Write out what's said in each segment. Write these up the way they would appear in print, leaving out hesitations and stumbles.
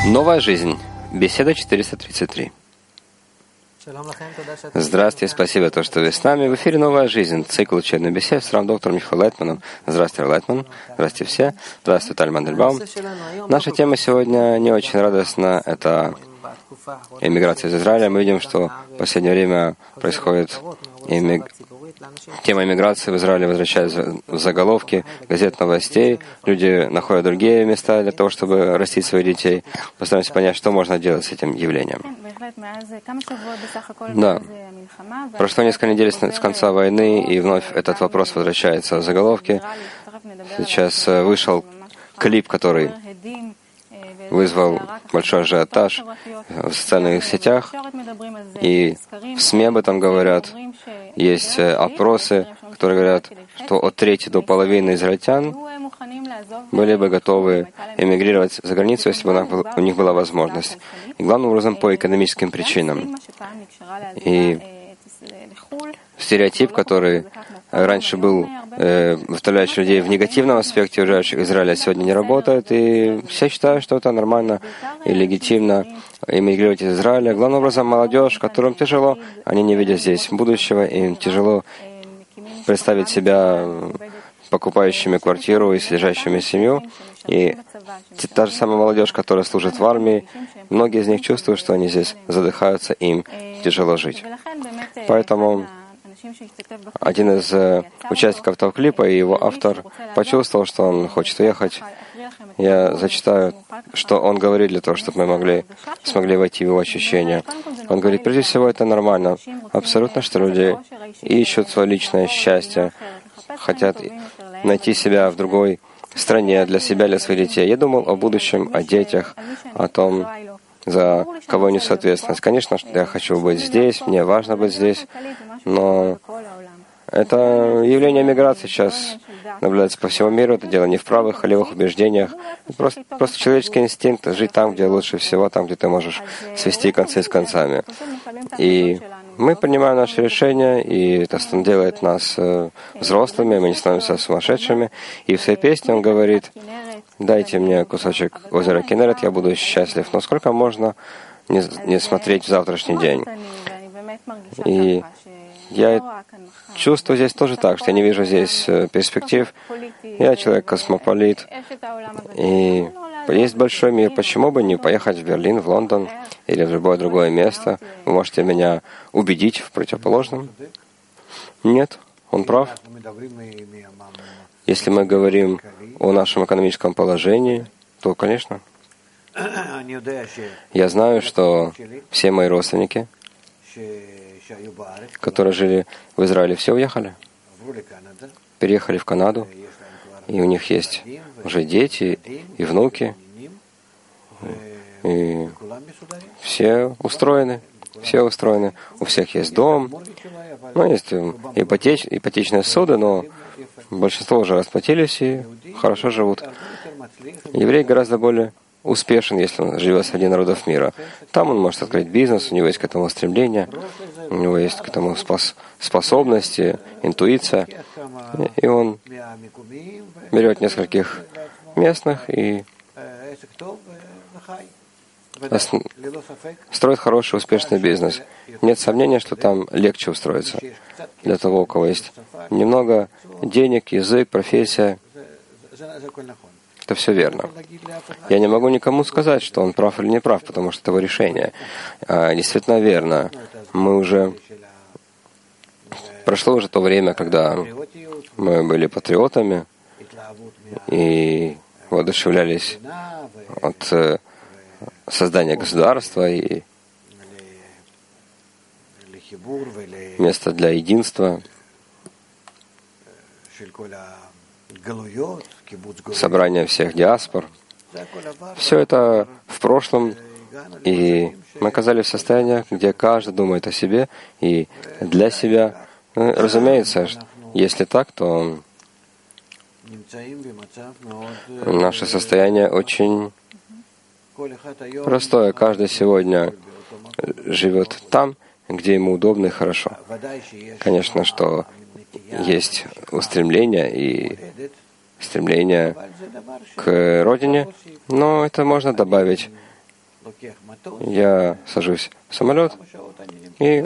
Новая жизнь. Беседа 433. Здравствуйте, спасибо, то, что вы с нами. В эфире «Новая жизнь», цикл учебных бесед с доктором Михаилом Лайтманом. Здравствуйте, Лайтман. Здравствуйте все. Здравствуйте, Таль Мандельбаум. Наша тема сегодня не очень радостна. Это эмиграция из Израиля. Мы видим, что в последнее время происходит тема эмиграции в Израиле возвращается в заголовки газет, новостей. Люди находят другие места для того, чтобы растить своих детей. Постараемся понять, что можно делать с этим явлением. Да. Прошло несколько недель с конца войны, и вновь этот вопрос возвращается в заголовки. Сейчас вышел клип, который вызвал большой ажиотаж в социальных сетях, и в СМИ об этом говорят. Есть опросы, которые говорят, что от трети до половины израильтян были бы готовы эмигрировать за границу, если бы у них была возможность. И главным образом по экономическим причинам. И стереотип, который раньше был выставляющий людей в негативном аспекте уезжающих из Израиля, сегодня не работает, и все считают, что это нормально и легитимно эмигрировать из Израиля. Главным образом молодежь, которым тяжело, они не видят здесь будущего, им тяжело представить себя покупающими квартиру и содержащими семью. И та же самая молодежь, которая служит в армии, многие из них чувствуют, что они здесь задыхаются, им тяжело жить. Поэтому один из участников этого клипа и его автор почувствовал, что он хочет уехать. Я зачитаю, что он говорит для того, чтобы мы смогли войти в его ощущения. Он говорит, прежде всего, это нормально. Абсолютно, что люди ищут свое личное счастье, хотят найти себя в другой стране, для себя, для своих детей. Я думал о будущем, о детях, о том, за кого я несу ответственность. Конечно, я хочу быть здесь, мне важно быть здесь, но это явление миграции сейчас наблюдается по всему миру. Это дело не в правых, а левых убеждениях. Это просто человеческий инстинкт жить там, где лучше всего, там, где ты можешь свести концы с концами. И мы принимаем наши решения, и это делает нас взрослыми, мы не становимся сумасшедшими. И в своей песне он говорит: «Дайте мне кусочек озера Кинерет, я буду счастлив». Но сколько можно не смотреть в завтрашний день? И я чувствую здесь тоже так, что я не вижу здесь перспектив. Я человек-космополит. И есть большой мир. Почему бы не поехать в Берлин, в Лондон или в любое другое место? Вы можете меня убедить в противоположном? Нет, он прав. Если мы говорим о нашем экономическом положении, то, конечно. Я знаю, что все мои родственники, которые жили в Израиле, все уехали, переехали в Канаду, и у них есть уже дети и внуки, и все устроены, у всех есть дом, есть ипотечные суды, но большинство уже расплатились и хорошо живут. Еврей гораздо более успешен, если он живет среди народов мира. Там он может открыть бизнес, у него есть к этому стремление, у него есть к этому способности, интуиция. И он берет нескольких местных и строит хороший, успешный бизнес. Нет сомнения, что там легче устроиться для того, у кого есть немного денег, язык, профессия. Это все верно. Я не могу никому сказать, что он прав или не прав, потому что это его решение. Действительно верно. Прошло уже то время, когда мы были патриотами и воодушевлялись от создания государства и места для единства, собрание всех диаспор. Все это в прошлом, и мы оказались в состоянии, где каждый думает о себе и для себя. Разумеется, если так, то наше состояние очень простое. Каждый сегодня живет там, где ему удобно и хорошо. Конечно, что есть устремление к родине, но это можно добавить Я сажусь в самолет, и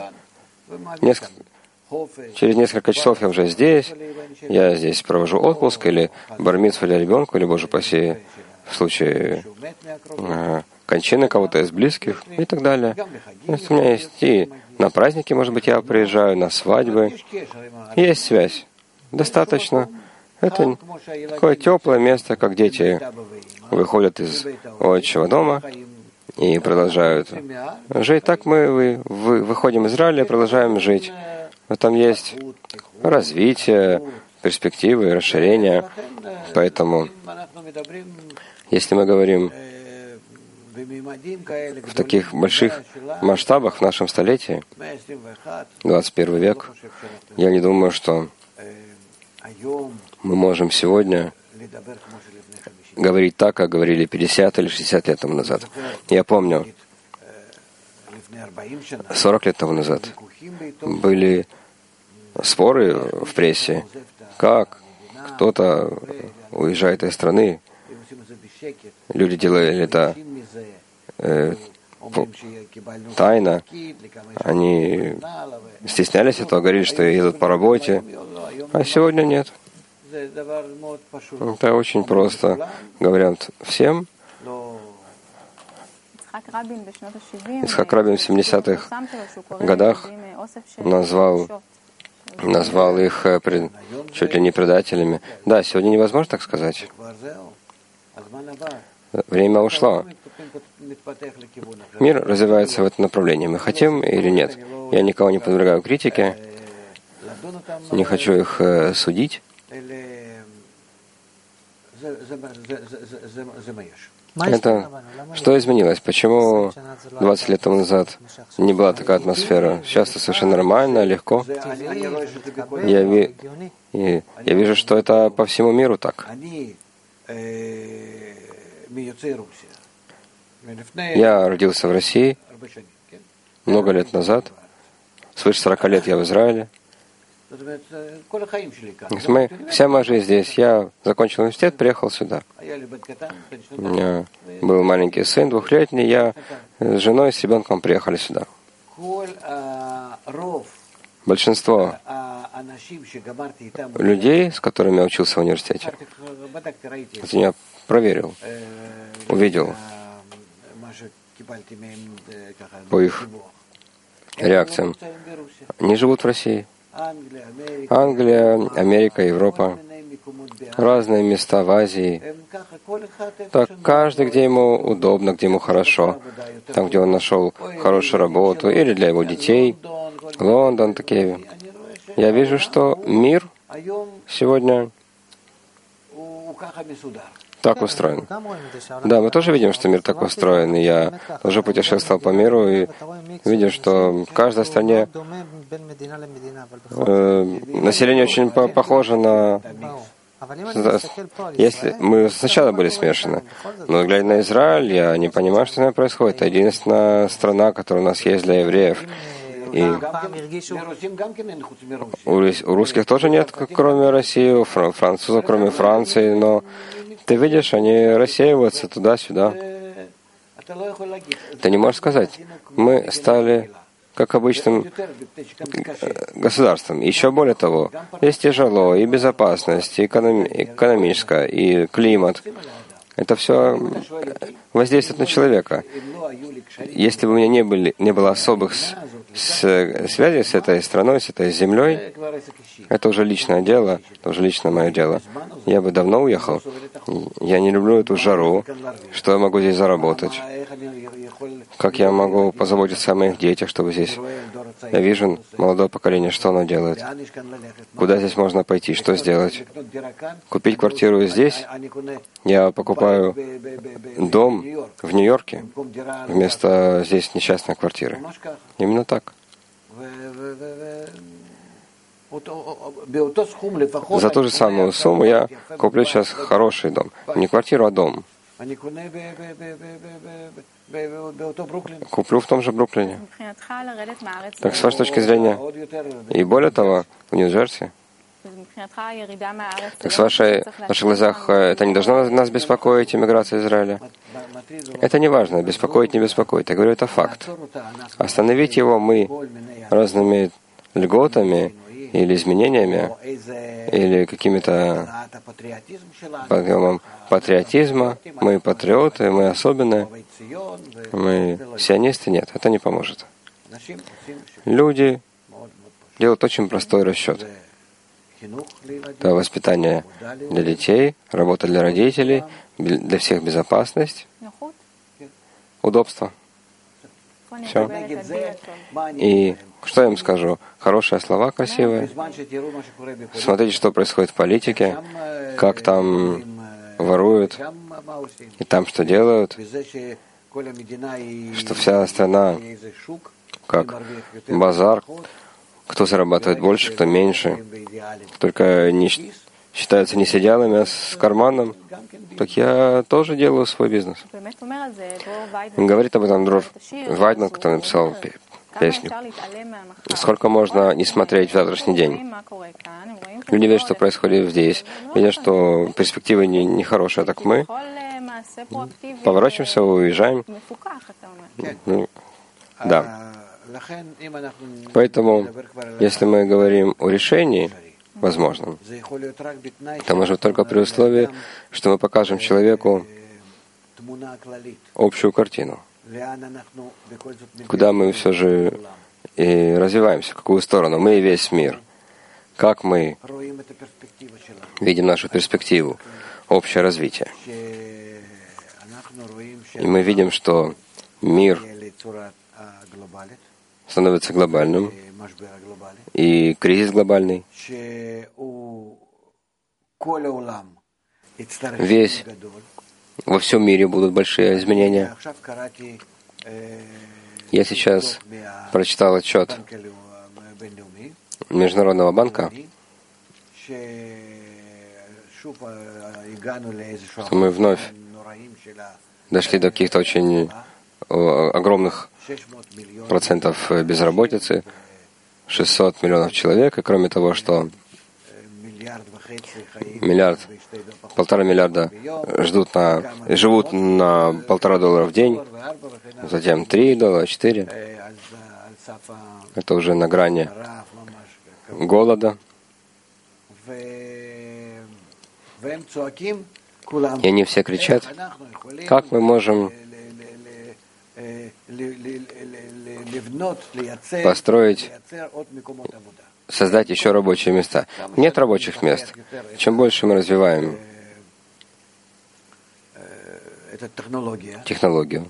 через несколько часов я уже здесь. Я здесь провожу отпуск, или бар-мицву для ребенка, или, Боже упаси, в случае кончины кого-то из близких и так далее. То есть у меня есть и на праздники, может быть, я приезжаю, на свадьбы. Есть связь. Достаточно. Это такое теплое место, как дети выходят из отчего дома и продолжают жить. Так мы выходим из Израиля и продолжаем жить. В этом есть развитие, перспективы, расширение. Поэтому, если мы говорим в таких больших масштабах в нашем столетии, 21 век, я не думаю, что мы можем сегодня говорить так, как говорили 50 или 60 лет тому назад. Я помню, 40 лет тому назад были споры в прессе, как кто-то уезжает из страны. Люди делали это тайно. Они стеснялись этого, говорили, что едут по работе. А сегодня нет. Это очень просто. Говорят всем. Ицхак Рабин в 70-х годах назвал их чуть ли не предателями. Да, сегодня невозможно так сказать. Время ушло. Мир развивается в этом направлении. Мы хотим или нет? Я никого не подвергаю критике, не хочу их судить. Это что изменилось? Почему 20 лет тому назад не была такая атмосфера? Сейчас это совершенно нормально, легко. Я вижу, что это по всему миру так. Я родился в России много лет назад. Свыше 40 лет я в Израиле. Вся моя жизнь здесь. Я закончил университет, приехал сюда. У меня был маленький сын, 2-летний. Я с женой, с ребенком приехали сюда. Большинство людей, с которыми я учился в университете, это я проверил, увидел по их реакциям. Они живут в России. Англия, Америка, Европа, разные места в Азии. Так, каждый, где ему удобно, где ему хорошо, там, где он нашел хорошую работу, или для его детей, Лондон, такие. Я вижу, что мир сегодня так устроен. Да, мы тоже видим, что мир так устроен. И я тоже путешествовал по миру и видел, что в каждой стране население очень похоже на... Если мы сначала были смешаны, но глядя на Израиль, я не понимаю, что с нами происходит. Это единственная страна, которая у нас есть для евреев. И у русских тоже нет, кроме России, у французов, кроме Франции, но ты видишь, они рассеиваются туда-сюда. Ты не можешь сказать, мы стали как обычным государством. Еще более того, здесь тяжело, и безопасность, и экономическая, и климат. Это все воздействует на человека. Если бы у меня не было особых связей с этой страной, с этой землей, это уже личное дело, это уже лично мое дело. Я бы давно уехал. Я не люблю эту жару. Что я могу здесь заработать? Как я могу позаботиться о моих детях, чтобы здесь... Я вижу молодое поколение, что оно делает. Куда здесь можно пойти, что сделать? Купить квартиру здесь? Я покупаю дом в Нью-Йорке вместо здесь несчастной квартиры. Именно так. За ту же самую сумму я куплю сейчас хороший дом. Не квартиру, а дом. Куплю в том же Бруклине. Так, с вашей точки зрения, и более того, в Нью-Джерси, Так в ваших глазах это не должно нас беспокоить, эмиграция Израиля? Это не важно, беспокоит, не беспокоит. Я говорю, это факт. Остановить его мы разными льготами или изменениями, или какими-то подъемом патриотизма. Мы патриоты, мы особенные, мы сионисты. Нет, это не поможет. Люди делают очень простой расчет. Это воспитание для детей, работа для родителей, для всех безопасность, удобство. Все. И что я им скажу? Хорошие слова, красивые. Смотрите, что происходит в политике, как там воруют, и там что делают, что вся страна как базар, кто зарабатывает больше, кто меньше, только не считаются не с идеалами, а с карманом. Так я тоже делаю свой бизнес. Говорит об этом Дрор Вайдман, который написал песню. Сколько можно не смотреть в завтрашний день? Люди видят, что происходит здесь, видят, что перспективы нехорошие, так мы поворачиваемся, уезжаем. Да. Поэтому, если мы говорим о решении возможном, то может только при условии, что мы покажем человеку общую картину, куда мы все же и развиваемся, в какую сторону. Мы и весь мир. Как мы видим нашу перспективу, общее развитие. И мы видим, что мир становится глобальным, и кризис глобальный. Во всем мире будут большие изменения. Я сейчас прочитал отчет Международного банка, что мы вновь дошли до каких-то очень огромных процентов безработицы, 600 миллионов человек, и кроме того, что полтора миллиарда живут на $1,5 в день, затем $3, $4. Это уже на грани голода. И они все кричат, как мы можем построить, создать еще рабочие места. Нет рабочих мест. Чем больше мы развиваем технологию,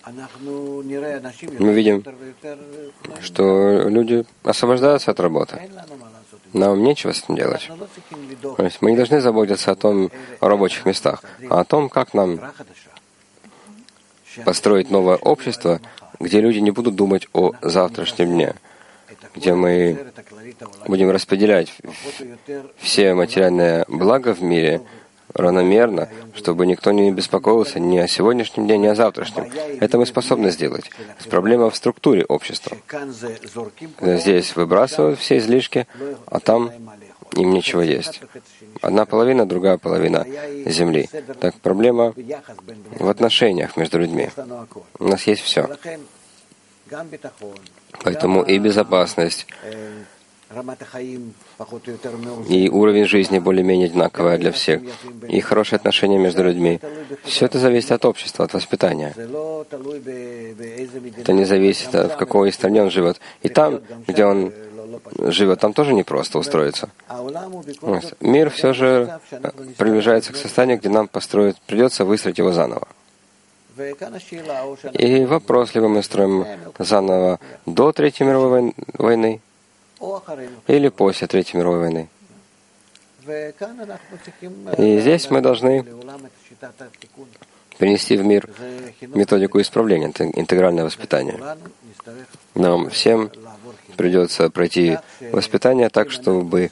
мы видим, что люди освобождаются от работы. Нам нечего с этим делать. То есть мы не должны заботиться о рабочих местах, а о том, как нам построить новое общество, где люди не будут думать о завтрашнем дне, где мы будем распределять все материальные блага в мире равномерно, чтобы никто не беспокоился ни о сегодняшнем дне, ни о завтрашнем. Это мы способны сделать. Проблема в структуре общества. Здесь выбрасывают все излишки, а там им нечего есть. Одна половина, другая половина земли. Так проблема в отношениях между людьми. У нас есть все. Поэтому и безопасность, и уровень жизни более-менее одинаковый для всех, и хорошие отношения между людьми. Все это зависит от общества, от воспитания. Это не зависит, в какой стране он живет. И там, где он живет, там тоже непросто устроиться. Мир все же приближается к состоянию, где нам придется выстроить его заново. И вопрос, либо мы строим заново до Третьей мировой войны или после Третьей мировой войны. И здесь мы должны принести в мир методику исправления, интегральное воспитание. Нам всем придется пройти воспитание так, чтобы,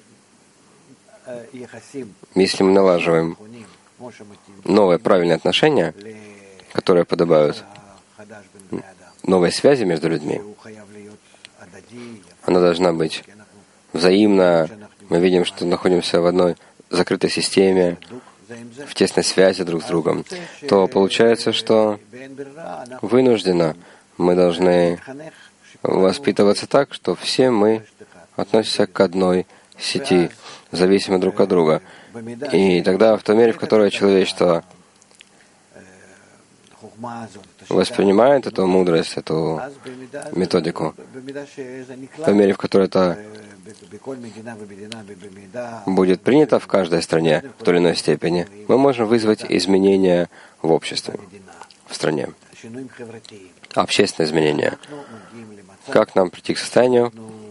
если мы налаживаем новые правильные отношения, которые подобают новой связи между людьми, она должна быть взаимно, мы видим, что находимся в одной закрытой системе, в тесной связи друг с другом, то получается, что вынужденно мы должны воспитываться так, что все мы относимся к одной сети, зависимы друг от друга. И тогда в той мере, в которой человечество воспринимает эту мудрость, эту методику, в той мере, в которой это будет принято в каждой стране в той или иной степени, мы можем вызвать изменения в обществе, в стране, общественные изменения. Как нам прийти к состоянию,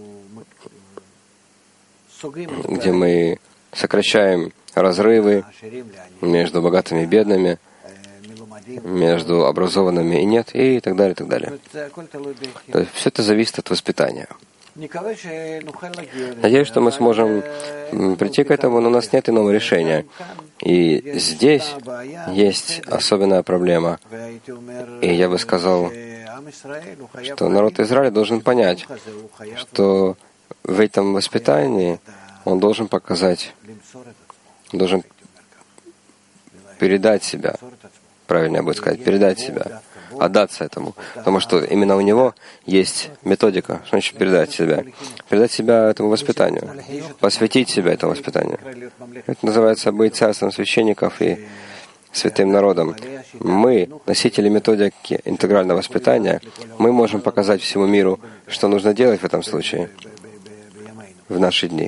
где мы сокращаем разрывы между богатыми и бедными, между образованными и нет, и так далее, и так далее. То есть все это зависит от воспитания. Надеюсь, что мы сможем прийти к этому, но у нас нет иного решения. И здесь есть особенная проблема. И я бы сказал, что народ Израиля должен понять, что в этом воспитании он должен показать, должен передать себя, правильно будет сказать, передать себя, отдаться этому. Потому что именно у него есть методика, что значит передать себя. Передать себя этому воспитанию, посвятить себя этому воспитанию. Это называется быть царством священников и святым народом. Мы, носители методики интегрального воспитания, мы можем показать всему миру, что нужно делать в этом случае, в наши дни.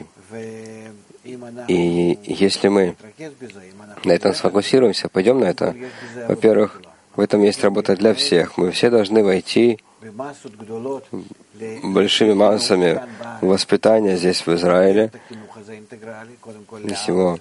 И если мы на этом сфокусируемся, пойдем на это, во-первых, в этом есть работа для всех. Мы все должны войти большими массами в воспитание здесь, в Израиле, всего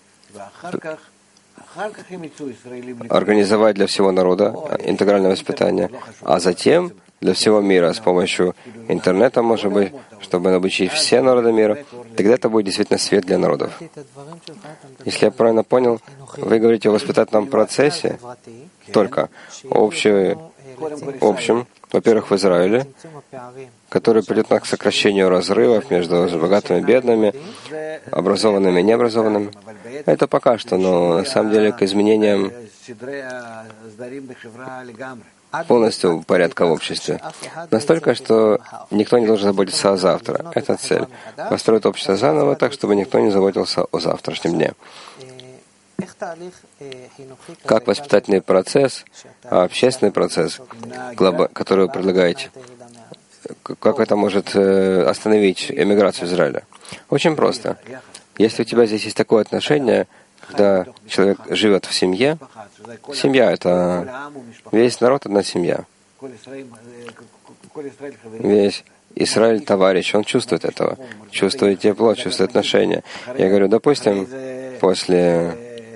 организовать для всего народа интегральное воспитание, а затем для всего мира с помощью интернета, может быть, чтобы обучить все народы мира, тогда это будет действительно свет для народов. Если я правильно понял, вы говорите о воспитательном процессе только общем, во-первых, в Израиле, который придет к сокращению разрывов между богатыми и бедными, образованными и необразованными. Это пока что, но на самом деле к изменениям полностью порядка в обществе. Настолько, что никто не должен заботиться о завтра. Это цель. Построить общество заново так, чтобы никто не заботился о завтрашнем дне. Как воспитательный процесс, общественный процесс, который вы предлагаете, как это может остановить эмиграцию Израиля? Очень просто. Если у тебя здесь есть такое отношение, когда человек живет в семье, семья — это весь народ, одна семья. Весь Израиль — товарищ, он чувствует этого, чувствует тепло, чувствует отношения. Я говорю, допустим, после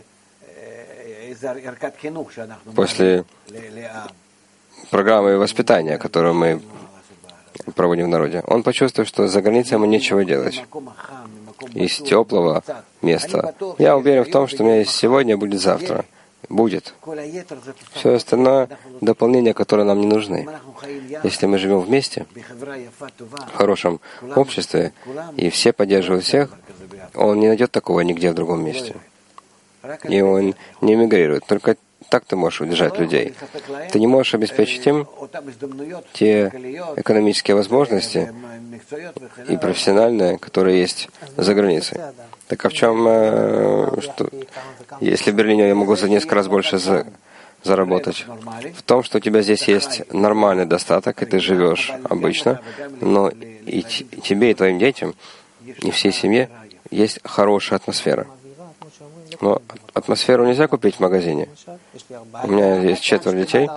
программы воспитания, которую мы проводим в народе, он почувствует, что за границей ему нечего делать. Из теплого места. Я уверен в том, что у меня есть сегодня, будет завтра. Будет. Все остальное — дополнения, которые нам не нужны. Если мы живем вместе, в хорошем обществе, и все поддерживают всех, он не найдет такого нигде в другом месте. И он не эмигрирует. Только так ты можешь удержать людей. Ты не можешь обеспечить им те экономические возможности и профессиональные, которые есть за границей. Так а в чем, что, если в Берлине я могу за несколько раз больше заработать? В том, что у тебя здесь есть нормальный достаток, и ты живешь обычно, но и тебе, и твоим детям, и всей семье есть хорошая атмосфера. Но атмосферу нельзя купить в магазине. У меня есть 4 детей.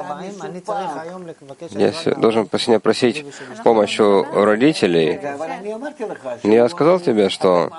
Я должен сегодня просить помощи у родителей. Но я сказал тебе, что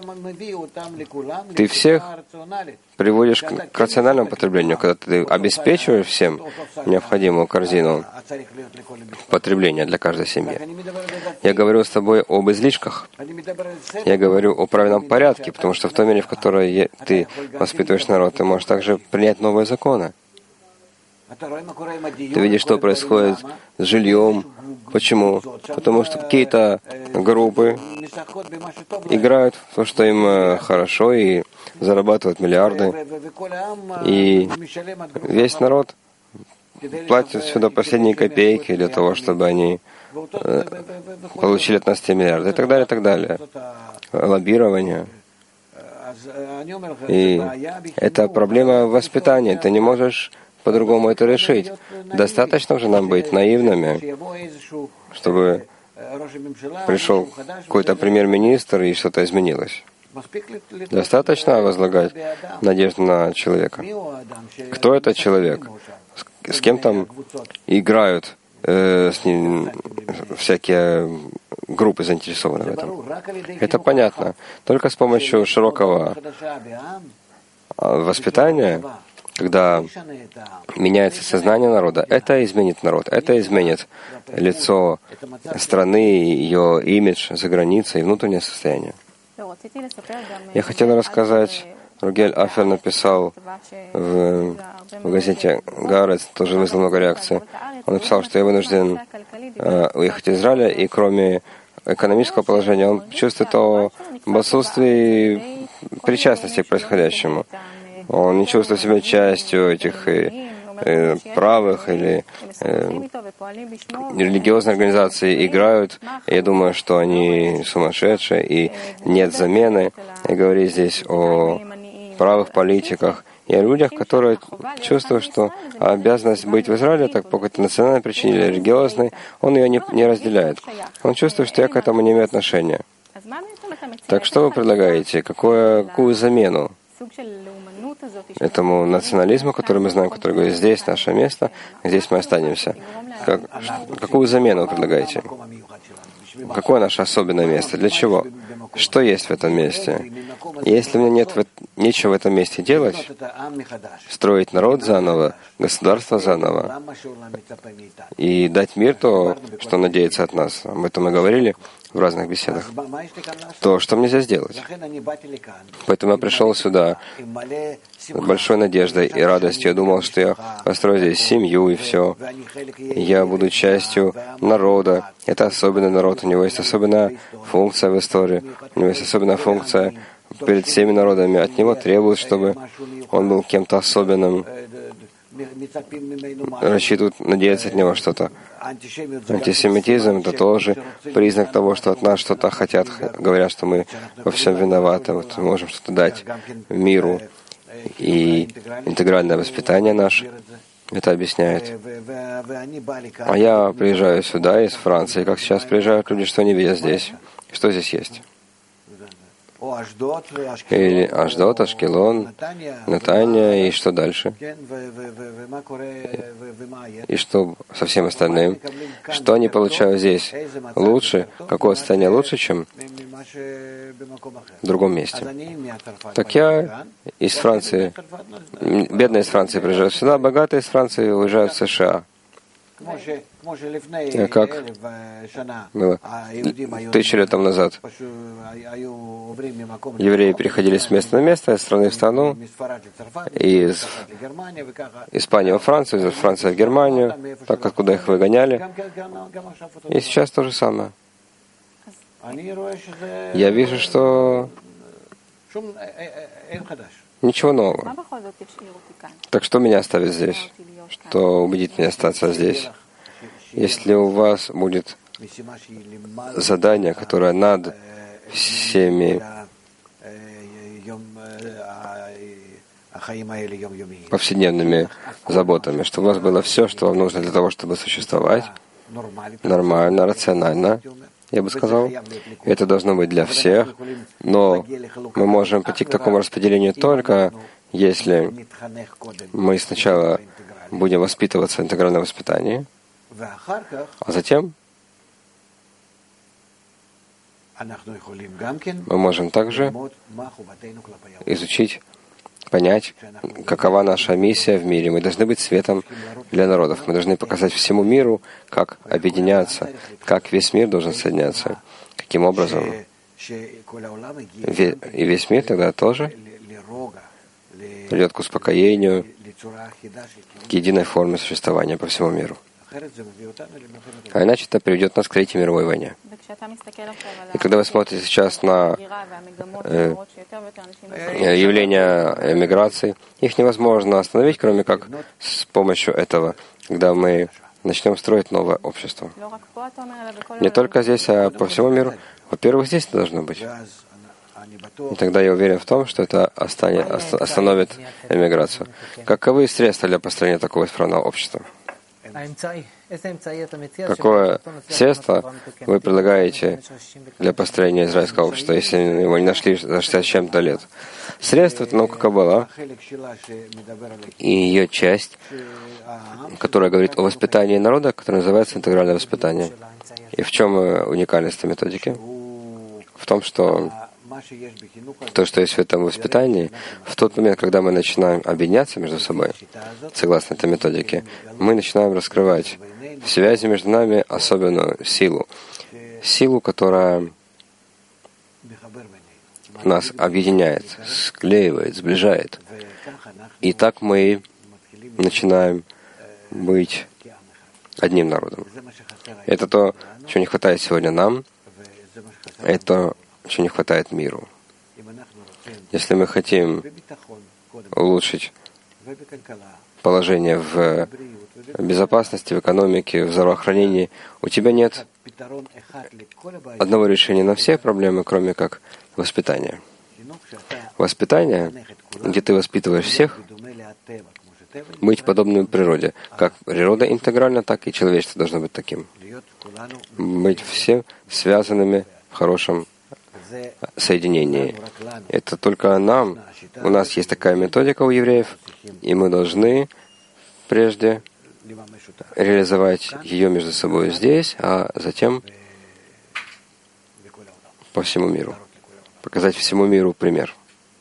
ты всех приводишь к рациональному потреблению, когда ты обеспечиваешь всем необходимую корзину потребления для каждой семьи. Я говорю с тобой об излишках. Я говорю о правильном порядке, потому что в той мере, в которой ты воспитываешь народ, ты можешь также принять новые законы. Ты видишь, что происходит с жильем. Почему? Потому что какие-то группы играют в то, что им хорошо, и зарабатывают миллиарды. И весь народ платит сюда последние копейки для того, чтобы они получили от нас те миллиарды, и так далее, и так далее. Лоббирование. И это проблема воспитания. Ты не можешь по-другому это решить. Достаточно уже нам быть наивными, чтобы пришел какой-то премьер-министр и что-то изменилось. Достаточно возлагать надежду на человека. Кто этот человек? С кем там играют с ним всякие группы заинтересованы в этом? Это понятно. Только с помощью широкого воспитания, когда меняется сознание народа, это изменит народ, это изменит лицо страны, ее имидж за границей и внутреннее состояние. Я хотел рассказать, Ругель Афер написал в газете «Гаарец», тоже вызвал много реакций. Он написал, что я вынужден уехать из Израиля, и кроме экономического положения, он чувствует об отсутствии причастности к происходящему. Он не чувствует себя частью этих правых или религиозные организации играют. Я думаю, что они сумасшедшие, и нет замены. Я говорю здесь о правых политиках и о людях, которые чувствуют, что обязанность быть в Израиле, так по какой-то национальной причине или религиозной, он ее не разделяет. Он чувствует, что я к этому не имею отношения. Так что вы предлагаете? Какую замену этому национализму, который мы знаем, который говорит, здесь наше место, здесь мы останемся? Какую замену вы предлагаете? Какое наше особенное место? Для чего? Что есть в этом месте? Если мне нет нечего в этом месте делать, строить народ заново, государство заново, и дать мир то, что надеется от нас, об этом мы говорили в разных беседах, то что мне здесь делать? Поэтому я пришел сюда с большой надеждой и радостью. Я думал, что я построю здесь семью и все. Я буду частью народа. Это особенный народ. У него есть особенная функция в истории. У него есть особенная функция перед всеми народами. От него требуют, чтобы он был кем-то особенным. Рассчитывают, надеяться от него что-то. Антисемитизм — это тоже признак того, что от нас что-то хотят, говорят, что мы во всем виноваты, вот мы можем что-то дать миру. И интегральное воспитание наше это объясняет. А я приезжаю сюда из Франции, как сейчас приезжают люди, что они видят здесь. Что здесь есть? Или Ашдот, Ашкелон, Натания, и что дальше? И что со всем остальным? Что они получают здесь? Лучше? Какое состояние лучше, чем в другом месте? Так я из Франции, бедные из Франции приезжают сюда, богатые из Франции уезжают в США. Как было 1000 лет тому назад. Евреи переходили с места на место, из страны в страну, из Испании во Францию, из Франции в Германию, так откуда их выгоняли. И сейчас то же самое. Я вижу, что ничего нового. Так что меня оставит здесь? Что убедит меня остаться здесь? Если у вас будет задание, которое над всеми повседневными заботами, чтобы у вас было все, что вам нужно для того, чтобы существовать, нормально, рационально, я бы сказал. Это должно быть для всех, но мы можем прийти к такому распределению только если мы сначала будем воспитываться в интегральном воспитании, а затем мы можем также изучить, понять, какова наша миссия в мире. Мы должны быть светом для народов. Мы должны показать всему миру, как объединяться, как весь мир должен соединяться, каким образом. И весь мир тогда тоже придет к успокоению, к единой форме существования по всему миру. А иначе это приведет нас к Третьей мировой войне. И когда вы смотрите сейчас на явления эмиграции, их невозможно остановить, кроме как с помощью этого, когда мы начнем строить новое общество. Не только здесь, а по всему миру. Во-первых, здесь это должно быть. И тогда я уверен в том, что это остановит эмиграцию. Каковы средства для построения такого исправного общества? Какое средство вы предлагаете для построения израильского общества, если его не нашли за 60 с чем-то лет? Средство — это наука Каббала, и ее часть, которая говорит о воспитании народа, которая называется интегральное воспитание. И в чем уникальность этой методики? В том, что то, что есть в этом воспитании, в тот момент, когда мы начинаем объединяться между собой, согласно этой методике, мы начинаем раскрывать в связи между нами особенную силу, которая нас объединяет, склеивает, сближает. И так мы начинаем быть одним народом. Это то, чего не хватает сегодня нам, это чего не хватает миру. Если мы хотим улучшить положение в безопасности, в экономике, в здравоохранении, у тебя нет одного решения на все проблемы, кроме как воспитания. Воспитание, где ты воспитываешь всех, быть подобным природе. Как природа интегральна, так и человечество должно быть таким. Быть всем связанными в хорошем соединении. Это только нам. У нас есть такая методика у евреев, и мы должны прежде реализовать ее между собой здесь, а затем по всему миру. Показать всему миру пример.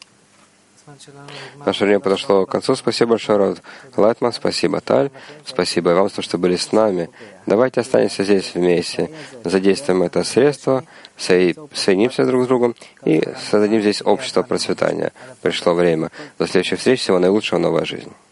Наше время подошло к концу. Спасибо большое, Род Лайтман. Спасибо, Таль. Спасибо и вам, что были с нами. Давайте останемся здесь вместе. Задействуем это средство, соединимся друг с другом и создадим здесь общество процветания. Пришло время. До следующей встречи. Всего наилучшего. Новая жизнь.